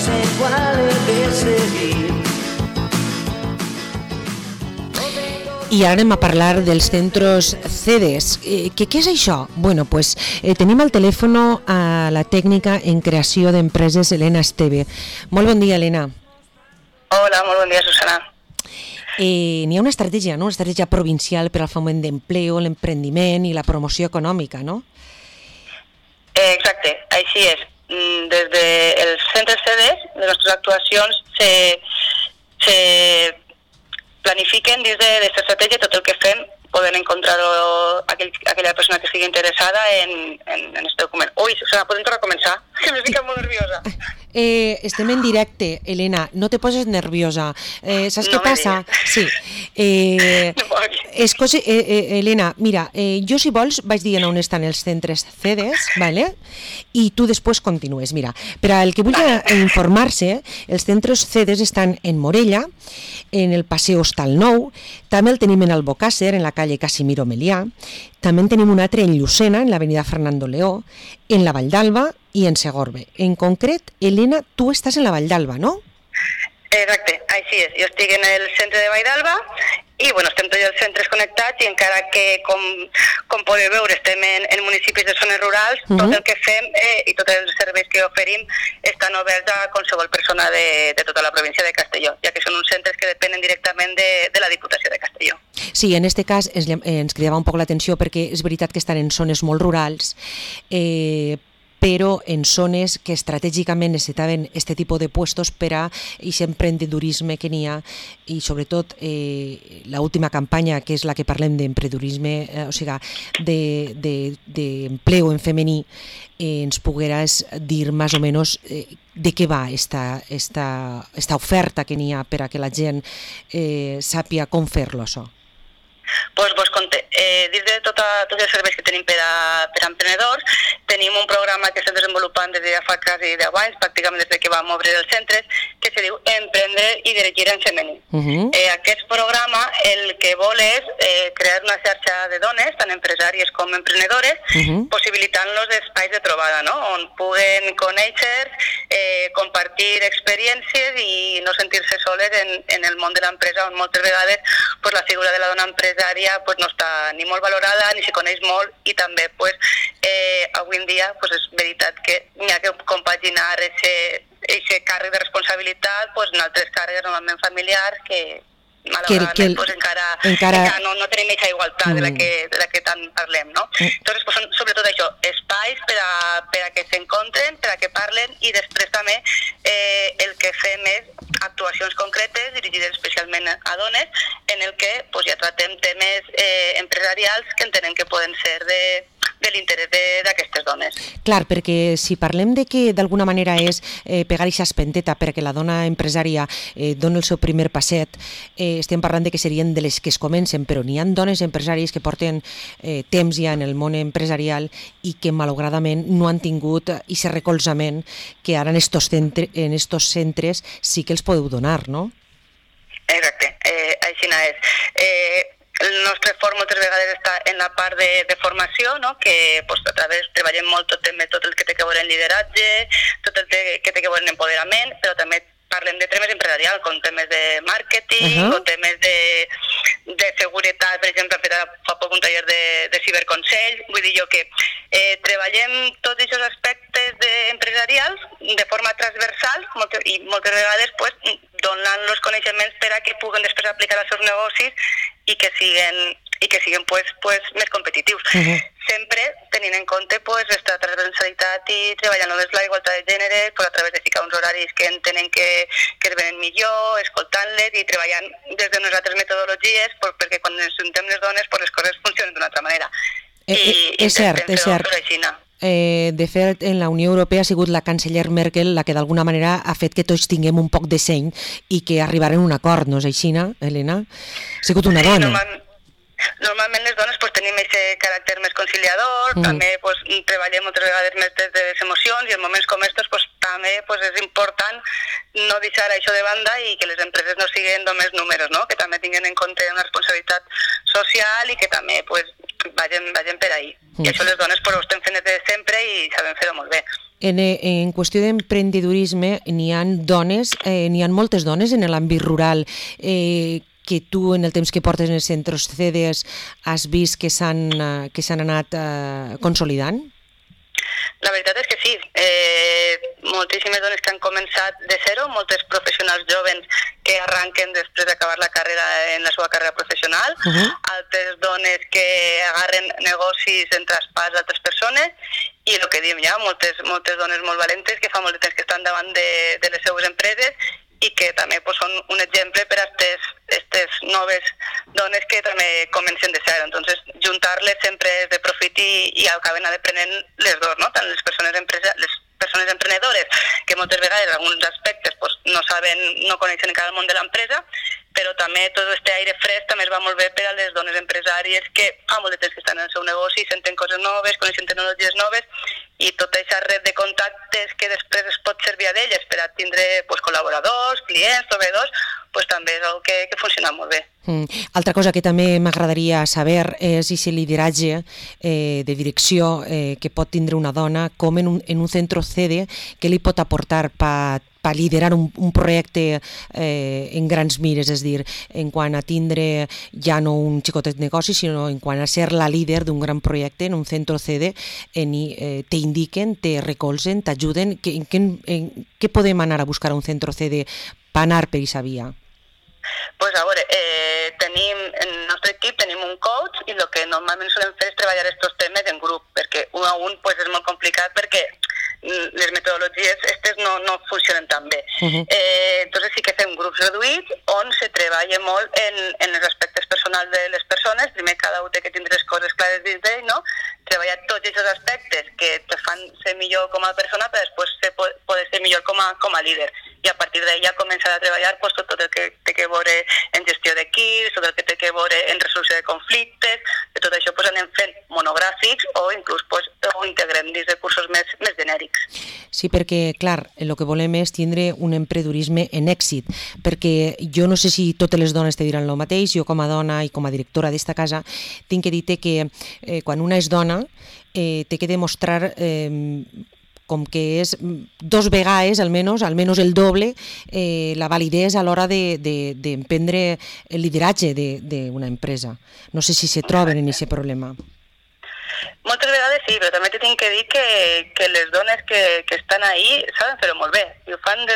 sé cuál he de seguir. I ara anem a parlar dels centros CEDES. Què és això? Bueno, pues tenim al telèfon a la tècnica en creació d'empreses Elena Esteve. Molt bon dia, Elena. Hola, molt bon dia, Susana. N'hi ha una estratègia, no? Una estratègia provincial per al foment d'empleo, l'emprendiment i la promoció econòmica, no? Exacte, així és. Des dels centres CEDES, les nostres actuacions se planifiquen dins d'aquesta estratègia. Tot el que fem poden encontrar-ho aquella persona que estigui interessada en aquest document. Ui, Susana, podem tornar a començar? Que m'he ficat molt nerviosa. Estem en directe, Elena, no te poses nerviosa. Saps què passa? Sí. Elena, mira, jo si vols vaig dient on estan els centres CEDES, ¿vale? I tu després continues. Mira, per al que vulgui informar-se, els centres CEDES estan en Morella, en el Paseo Hostal Nou, també el tenim en Albocàsser, en la calle Casimiro Melià, també en tenim un altre en Llucena, en l'avenida Fernando Leó, en la Vall d'Alba i en Segorbe. En concret, Elena, tu estàs en la Vall d'Alba, no? Exacte, així és. Jo estic en el centre de Vall d'Alba i estem tots els centres connectats i encara que, com podeu veure, estem en municipis de zones rurals, tot el que fem i tots els serveis que oferim estan oberts a qualsevol persona de tota la província de Castelló, ja que són uns centres que depenen directament de la Diputació de Castelló. Sí, en aquest cas ens cridava un poc l'atenció perquè és veritat que estan en zones molt rurals, però en zones que estratègicament necessitaven aquest tipus de puestos per a aquest emprendedurisme que n'hi ha i sobretot l'última campanya, que és la que parlem d'emprendedurisme, o sigui, d'empleo en femení, ens pogueràs dir més o menys de què va esta oferta que n'hi ha per a que la gent sàpia com fer-lo, això. Vos conté, dins de tots els serveis que tenim per a emprenedors, tenim un programa que estem desenvolupant des de ja fa quasi 10 anys, pràcticament des que vam obrir els centres, que se diu Emprendre i Dirigir en Femení. Aquest programa el que vol és crear una xarxa de dones, tant empresàries com emprenedores, possibilitant-los espais de trobada, no? On puguen conèixer, compartir experiències i no sentir-se soles en el món de l'empresa, on moltes vegades la figura de la dona empresària no està ni molt valorada, ni se coneix molt, i també avui en dia és veritat que n'hi ha que compaginar aquest càrrec de responsabilitat en altres càrregues normalment familiars que malauradament encara no tenim aquesta igualtat de la que tant parlem, no? Entonces, són sobretot això, espais per a que s'encontren, per a que parlen, i després també el que fem és actuacions concretes dirigides especialment a dones en el que ja tratem temes empresarials que entenem que poden ser de l'interès d'aquestes dones. Clar, perquè si parlem de que d'alguna manera és pegar aquesta espenteta perquè la dona empresària doni el seu primer passet, estem parlant de que serien de les que es comencen, però n'hi ha dones empresàries que porten temps ja en el món empresarial i que malauradament no han tingut aquest recolzament que ara en estos centres sí que els podeu donar, no? Exacte, així és. El nostre fort moltes vegades està en la part de formació, no? Que a través treballem molt tot el que té que veure en lideratge, tot el que té que veure en empoderament, però també parlem de temes empresarials, com temes de màrqueting o temes de seguretat. Per exemple, hem fet fa poc un taller de ciberconsell. Vull dir jo que treballem tots aquests aspectes empresarials de forma transversal i moltes vegades donant els coneixements per a que puguen després aplicar als seus negocis i que siguin més competitius. Sempre tenint en compte aquesta transversalitat i treballant des de la igualtat de gènere a través de ficar uns horaris que entenen que es venen millor, escoltant-les i treballant des de nosaltres metodologies perquè quan ens juntem les dones les coses funcionen d'una altra manera. És cert. De fet, en la Unió Europea ha sigut la canceller Merkel la que d'alguna manera ha fet que tots tinguem un poc de seny i que arribarem a un acord, no és així, Helena? Ha sigut una dona. Normalment les dones tenim aquest caràcter més conciliador, també treballem moltes vegades més des de les emocions i en moments com aquests també és important no deixar això de banda i que les empreses no siguin només números, no? Que també tinguin en compte una responsabilitat social i que també vagin per ahí. I això les dones ho estem fent des de sempre i sabem fer-ho molt bé. En qüestió d'emprendedorisme n'hi ha moltes dones en l'àmbit rural que tu en el temps que portes en els centres CEDES has vist que s'han anat consolidant? La veritat és que sí, moltíssimes dones que han començat de zero, moltes professionals joves que arranquen després d'acabar la carrera en la seva carrera professional, altres dones que agarren negocis en traspàs d'altres persones i el que diem ja, moltes dones molt valentes que fa molt de temps que estan davant de les seues empreses i que també són un exemple per a aquestes noves dones que també comencen de zero. Entonces, juntar-les sempre és de profit i acaben aprenent les dos, no? Tant les persones emprenedores, que moltes vegades en alguns aspectes no coneixen encara el món de l'empresa, però també tot aquest aire fresc també es va molt bé per a les dones empresàries que fa molt de temps que estan en el seu negoci, senten coses noves, coneixen tecnologies noves i tota aquesta red de contactes que després es pot servir a d'elles per a tindre col·laboradors, clients, proveïdors, també és una que funciona molt bé. Altra cosa que també m'agradaria saber és aquest lideratge de direcció que pot tindre una dona, com en un centre CEDE, que li pot aportar per liderar un projecte en grans mires, és dir, en quant a tindre ja no un xicotet negoci, sinó en quant a ser la líder d'un gran projecte en un centre CEDE, t'indiquen, te recolzen, t'ajuden. Què podem anar a buscar a un centre CEDE per anar per aquesta via? Pues a veure, en el nostre equip tenim un coach i el que normalment solem fer és treballar aquests temes en grup, perquè un a un és molt complicat perquè les metodologies no funcionen tan bé. Entonces sí que fem grups reduïts on se treballa molt en els aspectes personals de les persones. Primer cada un té que tindre les coses clares dins d'ell, no? Treballar tots aquests aspectes que te fan ser millor com a persona per després poder ser millor com a líder. I a partir d'ella començar a treballar tot el que té que veure en gestió d'equips, tot el que té que veure en resolució de conflictes, de tot això anem fent monogràfics o inclús ho integrem dins de cursos més genèrics. Sí, perquè, clar, el que volem és tindre un emprenedorisme en èxit, perquè jo no sé si totes les dones te diran el mateix, jo com a dona i com a directora d'esta casa tinc que dir-te que quan una és dona té que demostrar com que és dos vegades, almenys el doble, la validesa a l'hora d'emprendre el lideratge d'una empresa. No sé si se troben en aquest problema. Moltes vegades sí, però també tinc que dir que les dones que estan ahí saben fer-ho molt bé. I ho fan des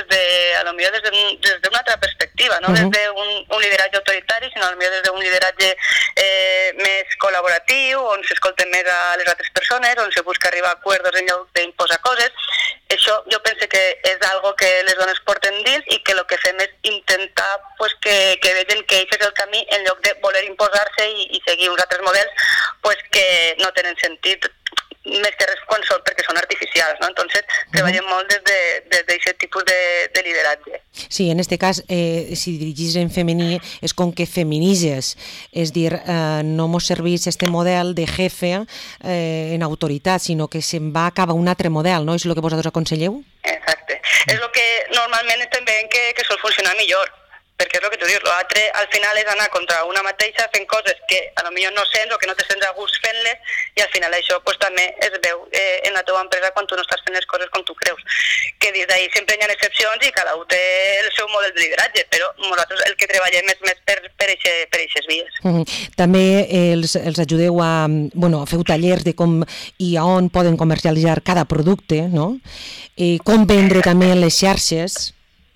d'una altra perspectiva, no des d'un lideratge autoritari, sinó des d'un lideratge més col·laboratiu, on s'escolten més a les altres persones, on se busca arribar a acords en lloc d'imposar coses. Això jo penso que és algo que les dones porten dins i que el que fem és intentar que vegin que aquest és el camí en lloc de voler imposar-se i seguir uns altres models que no tenen sentit més que res quan són perquè són artificials, no? Entonces treballem molt des d'aquest tipus de lideratge. Sí, en aquest cas, si dirigis en femení, és com que feminitzes, és dir, no mos serveix este model de jefe en autoritat, sinó que se'n va cap a un altre model, no? És el que vosaltres aconselleu? Exacte. És el que normalment estem veient que sol funcionar millor, perquè és el que tu dius, l'altre al final és anar contra una mateixa fent coses que potser no sents o que no te sents a gust fent-les i al final això també es veu en la teva empresa quan tu no estàs fent les coses com tu creus. Que des d'ahir sempre hi ha excepcions i cada un té el seu model de lideratge, però nosaltres el que treballem és més per aquestes vies. També els ajudeu a fer tallers de com i a on poden comercialitzar cada producte, no? Com vendre també en les xarxes.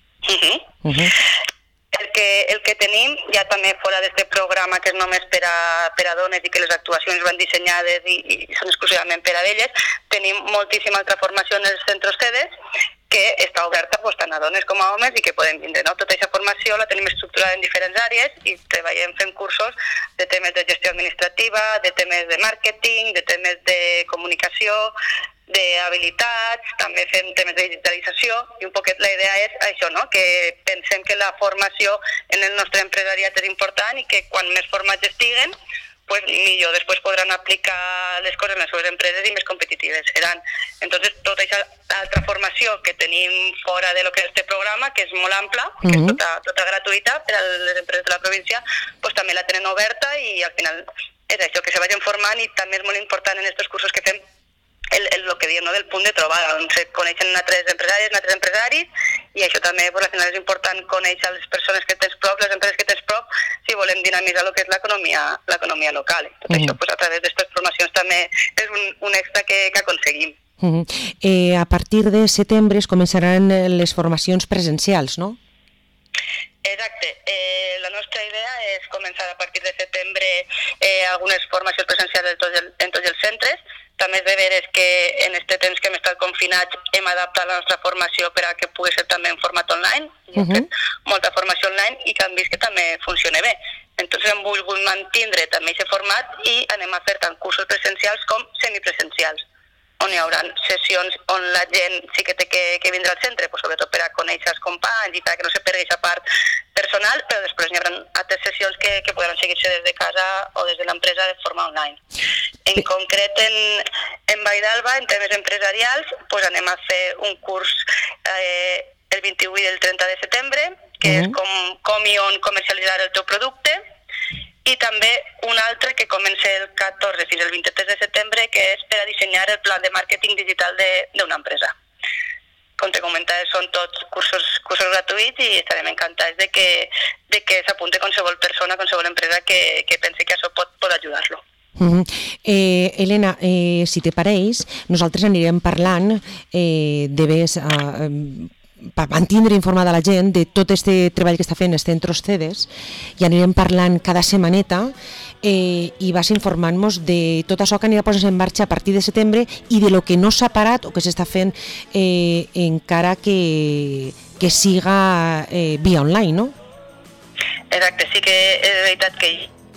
El que tenim, ja també fora d'aquest programa que és només per a dones i que les actuacions van dissenyades i són exclusivament per a elles, tenim moltíssima altra formació en els centres CEDES que està oberta tant a dones com a homes i que poden vindre. Tota aquesta formació la tenim estructurada en diferents àrees i treballem fent cursos de temes de gestió administrativa, de temes de màrqueting, de temes de comunicació, d'habilitats, també fem temes de digitalització i un poquet la idea és això, no? Que pensem que la formació en el nostre empresariat és important i que quan més formats estiguen, millor després podran aplicar les coses en les seves empreses i més competitives seran. Entonces, tota aquesta altra formació que tenim fora de lo que és este programa, que és molt ampla, que és tota gratuïta per a les empreses de la província, també la tenen oberta i al final és això, que se vagin formant i també és molt important en aquests cursos que fem el que diem, no? Del punt de trobada, on se coneixen altres empresàries, altres empresaris, i això també al final és important conèixer les persones que tens prop, les empreses que tens prop, si volem dinamitzar el que és l'economia local. Tot això a través d'aquestes formacions també és un extra que aconseguim. A partir de setembre es començaran les formacions presencials, no? Exacte. La nostra idea és començar a partir de setembre algunes formacions presencials en tots els centres. També és de veres que en aquest temps que hem estat confinats hem adaptat la nostra formació per a que pugui ser també en format online. Hem fet molta formació online i que han vist que també funciona bé. Entonces hem volgut mantindre també aquest format i anem a fer tant cursos presencials com semipresencials, on hi haurà sessions on la gent sí que té que vindre al centre, sobretot per a conèixer els companys i perquè no se perdi aquesta part personal, però després hi haurà altres sessions que podran seguir-se des de casa o des de l'empresa de forma online. En concret, en Vall d'Alba, en temes empresarials, anem a fer un curs el 28 i el 30 de setembre, que és com i on comercialitzar el teu producte, i també un altre que comença el 14 fins al 23 de setembre, que és per a dissenyar el pla de màrqueting digital d'una empresa. Com te comentava, són tots cursos gratuïts i estarem encantats de que s'apunti qualsevol persona, qualsevol empresa que pensi que això pot ajudar-lo. Elena, si te pareix, nosaltres anirem parlant per mantindre informada la gent de tot aquest treball que està fent els centres CEDES, i anirem parlant cada setmaneta i vas informant-nos de tot això que anirà posant en marxa a partir de setembre i de lo que no s'ha parat o que s'està fent encara que siga via online, no? Exacte, sí que és veritat que...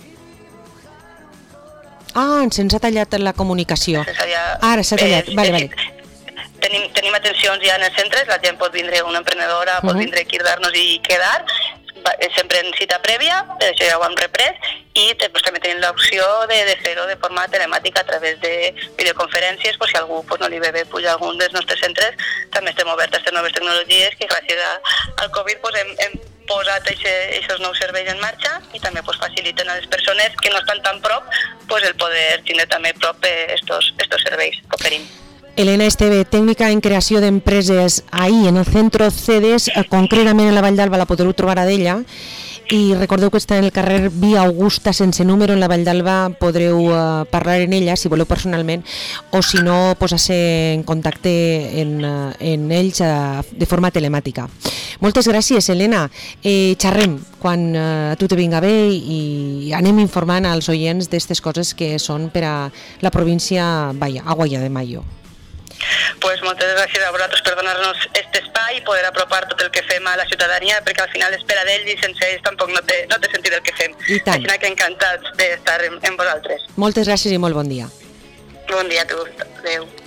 Se'ns ha tallat la comunicació. Ara s'ha tallat, vale. Tenim atencions ja en els centres, la gent pot vindre, una emprenedora pot vindre aquí, dar-nos i quedar, sempre en cita prèvia, això ja ho hem reprès, i després també tenim l'opció de fer-ho de forma telemàtica a través de videoconferències, si algú no li ve bé pujar a algun dels nostres centres, també estem oberts a aquestes noves tecnologies que gràcies al Covid hem posat aquests nous serveis en marxa i també faciliten a les persones que no estan tan prop el poder tindre també prop estos serveis que oferim. Elena Esteve, tècnica en creació d'empreses ahí en el centre CEDES, concretament a la Vall d'Alba la podreu trobar a d'ella, i recordeu que està en el carrer Via Augusta sense número en la Vall d'Alba, podreu parlar en ella si voleu personalment o si no posar-se en contacte en ells de forma telemàtica. Moltes gràcies, Elena. Xerrem quan a tu te vinga bé i anem informant als oients d'aquestes coses que són per a la província Agulla de Mayo. Moltes gràcies a vosaltres per donar-nos aquest espai i poder apropar tot el que fem a la ciutadania, perquè al final és per a d'ells i sense ells tampoc no té sentit el que fem. Així que encantats d'estar amb vosaltres. Moltes gràcies i molt bon dia. Bon dia a tu. Adéu.